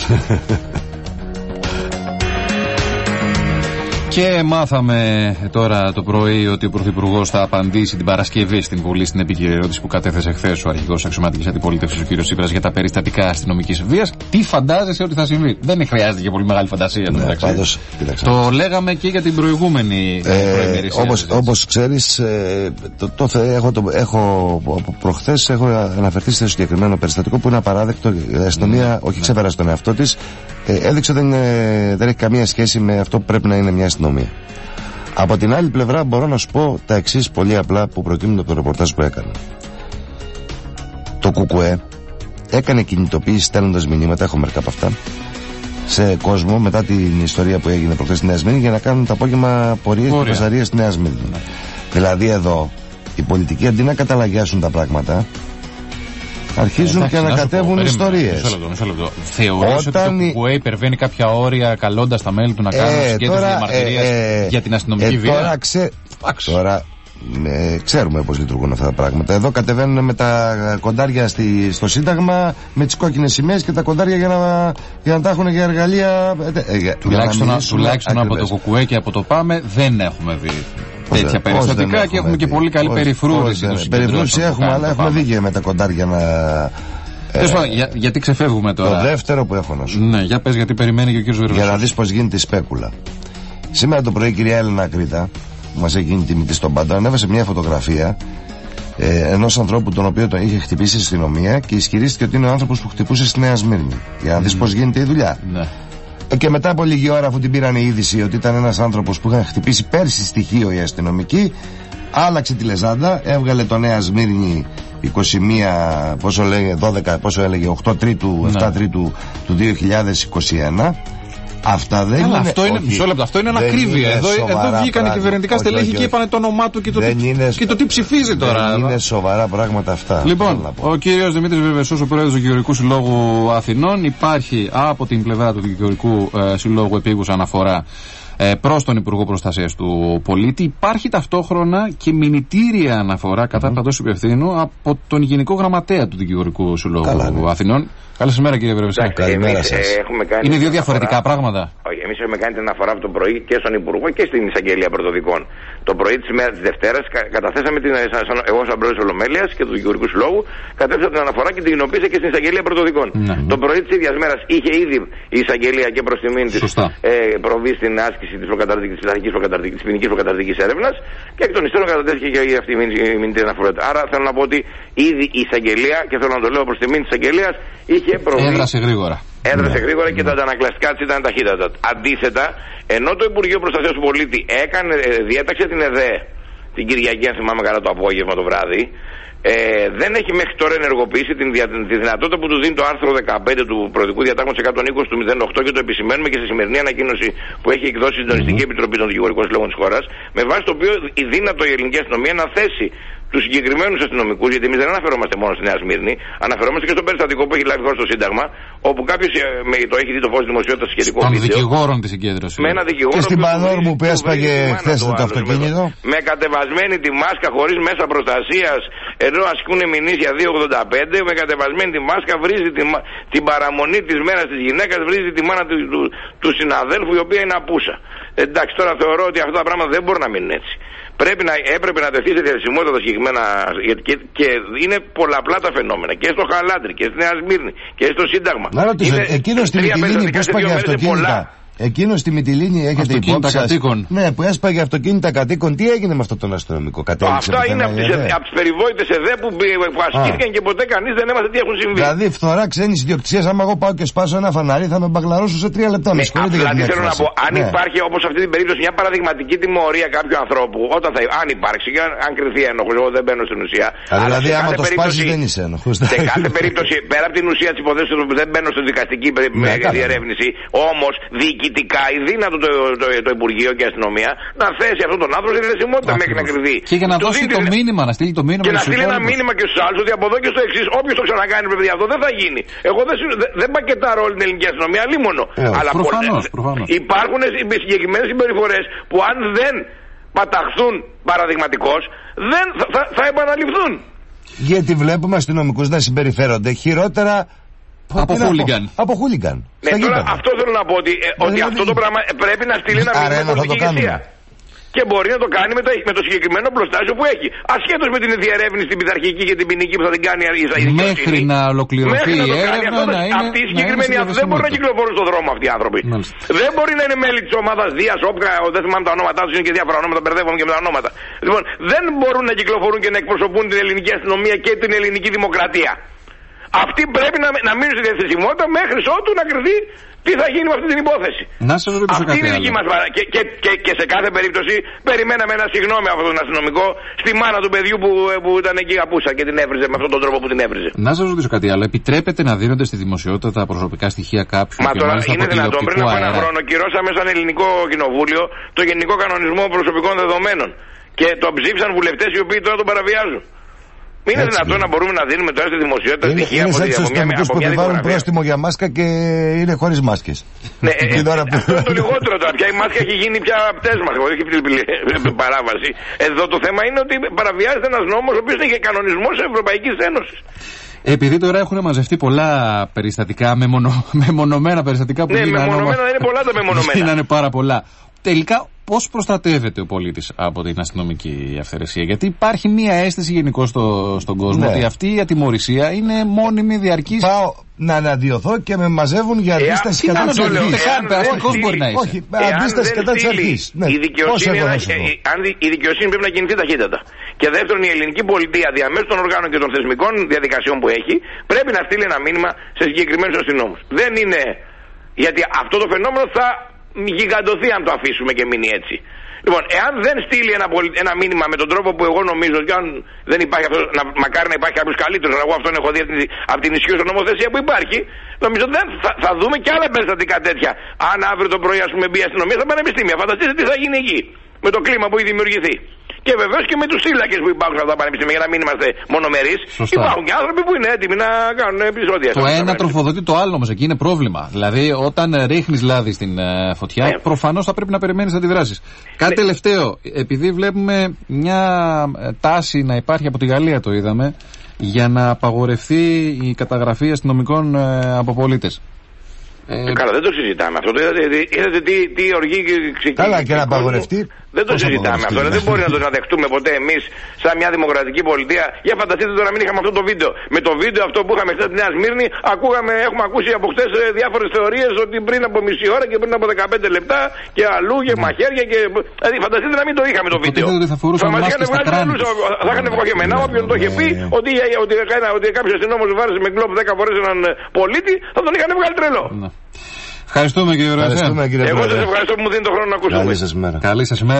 Και μάθαμε τώρα το πρωί ότι ο Πρωθυπουργός θα απαντήσει την Παρασκευή στην Βουλή στην επίκαιρη ερώτηση που κατέθεσε χθες ο αρχηγός αξιωματικής αντιπολίτευσης, ο κ. Τσίπρας, για τα περιστατικά αστυνομικής βίας. Τι φαντάζεσαι ότι θα συμβεί? Δεν χρειάζεται και πολύ μεγάλη φαντασία. Ναι, πάντως, το λέγαμε και για την προηγούμενη όπως ξέρεις, έχω προχθές έχω αναφερθεί στο συγκεκριμένο περιστατικό που είναι απαράδεκτο. Η αστυνομία, όχι ξεπέρασε τον εαυτό της, έδειξε ότι δεν έχει καμία σχέση με αυτό που πρέπει να είναι μια αστυνομία. Από την άλλη πλευρά μπορώ να σου πω τα εξής πολύ απλά που προκύπτουν από το ρεπορτάζ που έκανα. Το ΚΚΕ έκανε κινητοποίηση στέλνοντας μηνύματα, έχω μερικά από αυτά, σε κόσμο μετά την ιστορία που έγινε προχθές στη Νέα Σμύρνη, για να κάνουν το απόγευμα πορείες και παζαρίες στη Νέα Σμύρνη. Δηλαδή εδώ οι πολιτικοί, αντί να καταλαγιάσουν τα πράγματα, αρχίζουν και ανακατεύουν ιστορίες. Μισό λεπτό. Θεωρείς ότι το ΚΚΕ υπερβαίνει κάποια όρια καλώντας τα μέλη του να κάνουν συγκέντρωση διαμαρτυρίας για την αστυνομική βία? Τώρα ξέρουμε πώς λειτουργούν αυτά τα πράγματα. Εδώ κατεβαίνουν με τα κοντάρια στο Σύνταγμα, με τις κόκκινες σημαίες και τα κοντάρια για να τα έχουν για εργαλεία. Τουλάχιστον από το ΚΚΕ και από το ΠΑΜΕ δεν έχουμε δει τέτοια περιστατικά και έχουμε και πολύ καλή περιφρούρηση. Περιφρούρηση έχουμε, αλλά έχουμε δει και με τα κοντάρια να. Γιατί ξεφεύγουμε τώρα? Το δεύτερο που έχω να σου. Ναι, για πες, γιατί περιμένει και ο κύριος Βερβεσός. Για να δεις πώς γίνεται η σπέκουλα. Σήμερα το πρωί η κυρία Έλενα Κρήτα, που μας έχει γίνει τιμητή στον Πάντο, ανέβασε μια φωτογραφία ενός ανθρώπου τον οποίο τον είχε χτυπήσει η αστυνομία και ισχυρίστηκε ότι είναι ο άνθρωπος που χτυπούσε στη Νέα Σμύρνη. Για να δεις πώς γίνεται η δουλειά. Ναι. Και μετά από λίγη ώρα, αφού την πήραν η είδηση ότι ήταν ένας άνθρωπος που είχαν χτυπήσει πέρσι στοιχείο οι αστυνομικοί, άλλαξε τη λεζάντα, έβγαλε το Νέα Σμύρνη 21, πόσο λέγε, 12, πόσο έλεγε, 8 Τρίτου, 7 Τρίτου του 2021. Αυτά δεν είναι. Αυτό είναι ανακρίβεια. Εδώ βγήκαν οι κυβερνητικά στελέχη και είπαν το όνομά του και το τι ψηφίζει τώρα. Δεν είναι σοβαρά πράγματα αυτά. Λοιπόν, ο κύριος Δημήτρης Βερβεσός, ο πρόεδρος του Δικηγορικού Συλλόγου Αθηνών, υπάρχει από την πλευρά του Δικηγορικού Συλλόγου επίγουσα αναφορά προς τον Υπουργό Προστασίας του Πολίτη. Υπάρχει ταυτόχρονα και μηνυτήρια αναφορά κατά παντός υπευθύνου από τον Γενικό Γραμματέα του Δικηγορικού Συλλόγου Αθηνών. Καλησπέρα, κύριε Βερβεσέ. Καλημέρα σας. Είναι δύο διαφορετικά πράγματα. Όχι, εμείς έχουμε κάνει την αναφορά από το πρωί και στον Υπουργό και στην Εισαγγελία Πρωτοδικών. Το πρωί της ημέρας της Δευτέρας καταθέσαμε εγώ σαν πρόεδρος Ολομέλειας και του Δικηγορικού Συλλόγου, κατέθεσα την αναφορά και την κοινοποίησα και στην Εισαγγελία Πρωτοδικών. Το πρωί της ίδιας μέρας είχε ήδη η Εισαγγελία και προς τιμήν της προβεί στην άσκηση της ποινικής προκαταρκτικής έρευνας και εκ των υστέρων κατατέθηκε και αυτή η μηνυτήρια αναφορά. Άρα θέλω να πω ότι ήδη η Εισαγγελία, και θέλω να το λέω προς τιμήν της Εισαγγελίας, έδρασε γρήγορα. Έδρασε γρήγορα και τα αντανακλαστικά της ήταν ταχύτατα. Αντίθετα, ενώ το Υπουργείο Προστασίας του Πολίτη διέταξε την ΕΔΕ την Κυριακή, αν θυμάμαι καλά, το απόγευμα το βράδυ, δεν έχει μέχρι τώρα ενεργοποιήσει τη δυνατότητα που του δίνει το άρθρο 15 του Προεδρικού Διατάγματος 120 του 08 και το επισημαίνουμε και στη σημερινή ανακοίνωση που έχει εκδώσει η Συντονιστική Επιτροπή των Δικηγορικών Συλλόγων της χώρας, με βάση το οποίο δύνατο η ελληνική αστυνομία να θέσει τους συγκεκριμένους αστυνομικούς, γιατί εμείς δεν αναφερόμαστε μόνο στη Νέα Σμύρνη, αναφερόμαστε και στο περιστατικό που έχει λάβει χώρα στο Σύνταγμα, όπου κάποιος το έχει δει το φως της δημοσιότητας σχετικό βίντεο. Των δικηγόρων της συγκέντρωσης. Με ένα δικηγόρο. Και στην Πανόρμου που έσπαγε χθες το αυτοκίνητο. Με κατεβασμένη τη μάσκα, χωρίς μέσα προστασίας, ενώ ασκούν μηνύσια 2,85, με κατεβασμένη τη μάσκα, βρίζει την παραμονή της μέρας της γυναίκας, βρίζει τη μάνα του συναδέλφου, η οποία είναι απούσα. Εντάξει, τώρα θεωρώ ότι αυτά τα πράγματα δεν μπορούν να μείνουν έτσι. Έπρεπε να τεθεί σε διαθεσιμότητα τα συγκεκριμένα, και είναι πολλαπλά τα φαινόμενα και στο Χαλάτρι και στη Νέα Σμύρνη και στο Σύνταγμα. Να ρωτήσω, εκείνο στη Μυτιλήνη που έσπαγε αυτοκίνητα, εκείνο στη Μυτιλήνη έχετε υπόψη σας? Ναι, που έσπαγε αυτοκίνητα κατοίκων, τι έγινε με αυτόν τον αστυνομικό? Αυτά είναι από τις περιβόητες ΕΔΕ που ασκήθηκαν και ποτέ κανείς δεν έμαθε τι έχουν συμβεί. Δηλαδή, φθορά ξένης ιδιοκτησίας, άμα εγώ πάω και σπάσω ένα φανάρι, θα με μπαγλαρώσω σε 3 λεπτά. Δηλαδή, θέλω να πω, αν υπάρχει όπως σε αυτή την περίπτωση μια παραδειγματική τιμωρία κάποιου ανθρώπου, αν υπάρξει και αν κρυθεί ένοχος, εγώ δεν μπαίνω στην ουσία. Δηλαδή, άμα το σπάσει, δεν είσαι ένοχος. Σε κάθε περίπτωση, πέρα από την ουσία της υπόθεσης, δεν μπαίνω στην δικαστική διερεύνηση, όμως διοικητικά ή δύνατο το Υπουργείο και η αστυνομία να θέσει αυτόν τον άνθρωπο σε διαθεσιμότητα μέχρι να κρυθεί. Και για να δώσει το μήνυμα, να στείλει το μήνυμα. Και να στείλει ένα μήνυμα και στους άλλους ότι από εδώ και στο εξής, όποιος το ξανακάνει, παιδιά, αυτό δεν θα γίνει. Εγώ δεν πακετάρω όλη την ελληνική αστυνομία, αλλήμονο. Αλλά υπάρχουν συγκεκριμένες συμπεριφορές που αν δεν παταχθούν παραδειγματικώς, δεν θα επαναληφθούν. Γιατί βλέπουμε αστυνομικούς να συμπεριφέρονται χειρότερα Από χούλιγκαν. Από χούλιγκαν. Ναι, τώρα αυτό θέλω να πω ότι αυτό το πράγμα πρέπει να στείλει ένα μήνυμα στην ηγεσία. Και μπορεί να το κάνει με το συγκεκριμένο πλωστάσιο που έχει. Ασχέτως με την διερεύνηση, την πειθαρχική και την ποινική που θα την κάνει η δικαιοσύνη. Μέχρι να ολοκληρωθεί η έρευνα. Αυτοί οι συγκεκριμένοι δεν μπορούν να κυκλοφορούν στον δρόμο αυτοί οι άνθρωποι. Δεν μπορεί να είναι μέλη της ομάδας Δίας, Όπκα, δεν θυμάμαι τα ονόματά τους, είναι και διάφορα ονόματα, μπερδεύομαι και με τα ονόματα. Λοιπόν, δεν μπορούν να κυκλοφορούν και να εκπροσωπούν την ελληνική αστυνομία και την ελληνική δημοκρατία. Αυτοί πρέπει να μείνουν στη διαθεσιμότητα μέχρι ότου να κρυθεί τι θα γίνει με αυτή την υπόθεση. Να σας ρωτήσω αυτή είναι η δική μας παρά. Και σε κάθε περίπτωση περιμέναμε ένα συγγνώμη από τον αστυνομικό στη μάνα του παιδιού που ήταν εκεί απούσα και την έβριζε με αυτόν τον τρόπο που την έβριζε. Να σας ρωτήσω κάτι άλλο. Επιτρέπεται να δίνονται στη δημοσιότητα τα προσωπικά στοιχεία κάποιου? Μα τώρα είναι δυνατόν? Πριν από ένα χρόνο κυρώσαμε σαν ελληνικό κοινοβούλιο το Γενικό Κανονισμό Προσωπικών Δεδομένων. Και το ψήφισαν βουλευτές οι οποίοι τώρα τον παραβιάζουν. Είναι δυνατόν να μπορούμε να δίνουμε τώρα στη δημοσιότητα στοιχεία από μια δημοσιογραφία που επιβάλλουν πρόστιμο για μάσκα και είναι χωρίς μάσκες. Ναι, αυτό είναι το λιγότερο τώρα. Πια η μάσκα έχει γίνει πια πτέσμα, όχι παράβαση. Εδώ το θέμα είναι ότι παραβιάζεται ένας νόμος ο οποίος είναι και κανονισμός της Ευρωπαϊκής Ένωσης. Επειδή τώρα έχουν μαζευτεί πολλά περιστατικά, μεμονωμένα περιστατικά που γίνανε. Ναι, μεμονωμένα δεν είναι πολλά τα μεμονωμένα. Είναι πάρα πολλά. Τελικά, πώς προστατεύεται ο πολίτης από την αστυνομική αυθαιρεσία? Γιατί υπάρχει μία αίσθηση γενικώς στον κόσμο ότι αυτή η ατιμωρησία είναι μόνιμη, διαρκής. Πάω να αναδειωθώ και με μαζεύουν για αντίσταση κατά της αρχής. Περαστικός μπορεί να είσαι. Όχι, αντίσταση κατά της αρχής. Η δικαιοσύνη πρέπει να κινηθεί ταχύτατα. Και δεύτερον, η ελληνική πολιτεία διαμέσου των οργάνων και των θεσμικών διαδικασιών που έχει πρέπει να στείλει ένα μήνυμα σε συγκεκριμένους αστυνόμους. Δεν είναι. Γιατί αυτό το φαινόμενο θα γιγαντωθεί αν το αφήσουμε και μείνει έτσι. Λοιπόν, εάν δεν στείλει ένα μήνυμα με τον τρόπο που εγώ νομίζω, και αν δεν υπάρχει αυτό, μακάρι να υπάρχει κάποιο καλύτερο, εγώ αυτόν έχω δει από την ισχύουσα νομοθεσία που υπάρχει, νομίζω θα δούμε και άλλα περιστατικά τέτοια. Αν αύριο το πρωί, ας πούμε, μπει η αστυνομία στα πανεπιστήμια, φανταστείτε τι θα γίνει εκεί με το κλίμα που έχει δημιουργηθεί. Και βεβαίως και με τους σύλλακες που υπάρχουν σε αυτά τα πανεπιστήμια, για να μην είμαστε μονομερείς. Υπάρχουν και άνθρωποι που είναι έτοιμοι να κάνουν επεισόδια. Το ένα τροφοδοτεί το άλλο όμως, εκεί είναι πρόβλημα. Δηλαδή, όταν ρίχνεις λάδι στην φωτιά, προφανώς θα πρέπει να περιμένεις αντιδράσεις. Κάτι τελευταίο, επειδή βλέπουμε μια τάση να υπάρχει από τη Γαλλία, το είδαμε, για να απαγορευτεί η καταγραφή αστυνομικών από πολίτες. Καλά, δεν το συζητάμε αυτό. Είδατε τι οργή ξεκίνησε. Καλά, και να απαγορευτεί. Δεν το συζητάμε αυτό. Δεν μπορεί να το δεχτούμε ποτέ εμείς, σαν μια δημοκρατική πολιτεία. Για φανταστείτε τώρα, μην είχαμε αυτό το βίντεο. Με το βίντεο αυτό που είχαμε χθες στη Νέα Σμύρνη, έχουμε ακούσει από χθες διάφορες θεωρίες ότι πριν από μισή ώρα και πριν από 15 λεπτά και αλλού και μαχαίρια και. Δηλαδή, φανταστείτε να μην το είχαμε το βίντεο. Θα μας είχαν βγάλει όλους. Θα είχαν βγάλει και εμένα, όποιον το είχε πει ότι κάποιο αστυνόμος βάρεσε με γκλόπ 10 φορές έναν πολίτη, θα τον είχαν βγάλει τρελό. Ευχαριστούμε κύριε Ρωσέα. Εγώ σας ευχαριστώ που μου δίνετε τον χρόνο να ακούσω. Καλή σας μέρα. Καλή σας μέρα.